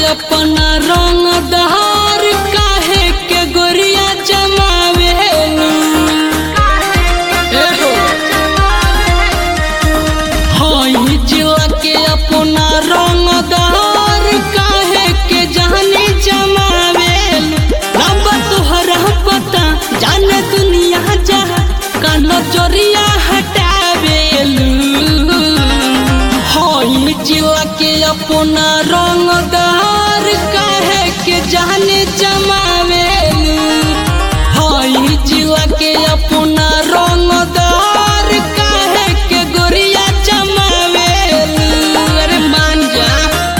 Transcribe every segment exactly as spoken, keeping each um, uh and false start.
अपना रंगदार काहे के गोरिया जमावेलू हई जिला के अपना रंगदार काहे के जाने जमावेलू रब तोहरा पता जाने दुनिया जहाँ का नजरिया हटावेलू हई जिला के अपना रंगदार काहे के जाने जमावेलू हई जिला के अपना रंगदार काहे के गोरिया जमावेलू अरे मान जा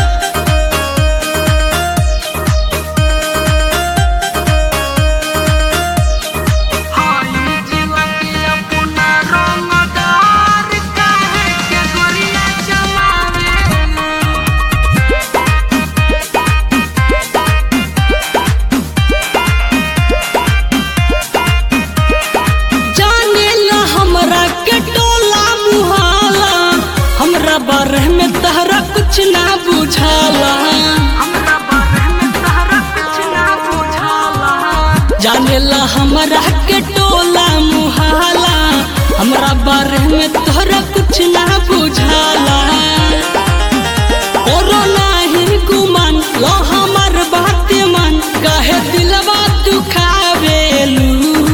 बारे में तहरा कुछ ना बुझाला जानेला हमरा के टोला मुहाला हमरा बारे में तहरा कुछ ना बुझाला और नाही गुमान लो हमर बात मन काहे दिलवा दुखावेलू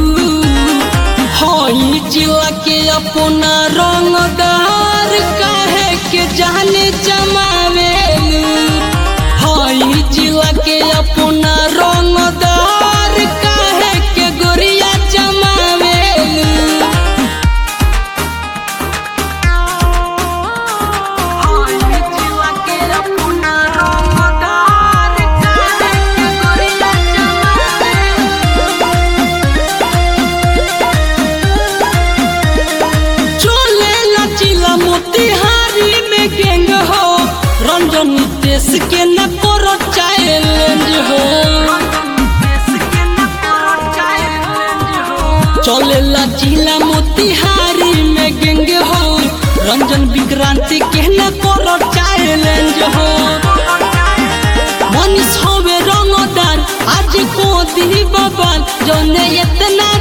हई जिला के अपना रंगदार काहे के जाने जमावेलू हई जिला के अपना रंगदार काहे के गोरिया जमावेलू हई जिला के अपना रंगदार काहे के गोरिया जमावेलू चले ला जिला मोतिहारी में गैंग हो रंजन देश के न करो चैलेंज हो चले ला जिला मोतिहारी में गैंग हो रंजन विक्रांति के न करो चैलेंज हो मनीष होवे रंगदार आज को दी बबाल जौने इतना